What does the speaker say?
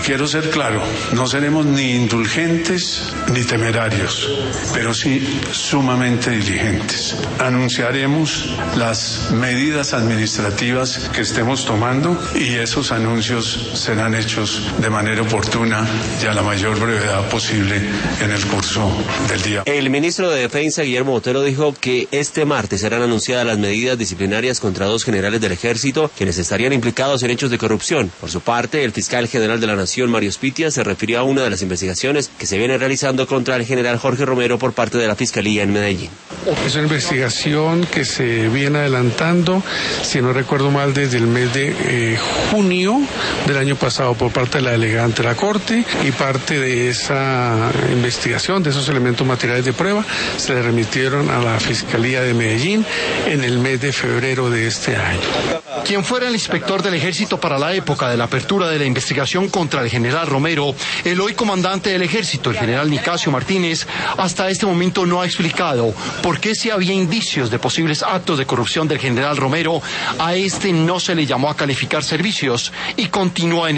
quiero ser claro, no seremos ni indulgentes ni temerarios, pero sí sumamente diligentes. Anunciaremos las medidas administrativas que estemos tomando y esos anuncios serán hechos de manera oportuna y a la mayor brevedad posible en el curso del día. El ministro de Defensa, Guillermo Botero, dijo que este martes serán anunciadas las medidas disciplinarias contra 2 generales del Ejército, quienes estarían implicados en hechos de corrupción. Por su parte, el fiscal general de la Nación, Mario Spitia, se refirió a una de las investigaciones que se viene realizando contra el general Jorge Romero por parte de la Fiscalía en Medellín. Es una investigación que se viene adelantando, si no recuerdo mal, desde el mes de junio del año pasado por parte de la delegada ante la Corte, y parte de esa investigación, de esos elementos materiales de prueba, se le remitieron a la Fiscalía de Medellín en el mes de febrero de este año. Quien fuera el inspector del Ejército para la época de la apertura de la investigación contra el general Romero, el hoy comandante del Ejército, el general Nicasio Martínez, hasta este momento no ha explicado por qué, si había indicios de posibles actos de corrupción del general Romero, a este no se le llamó a calificar servicios y continúa en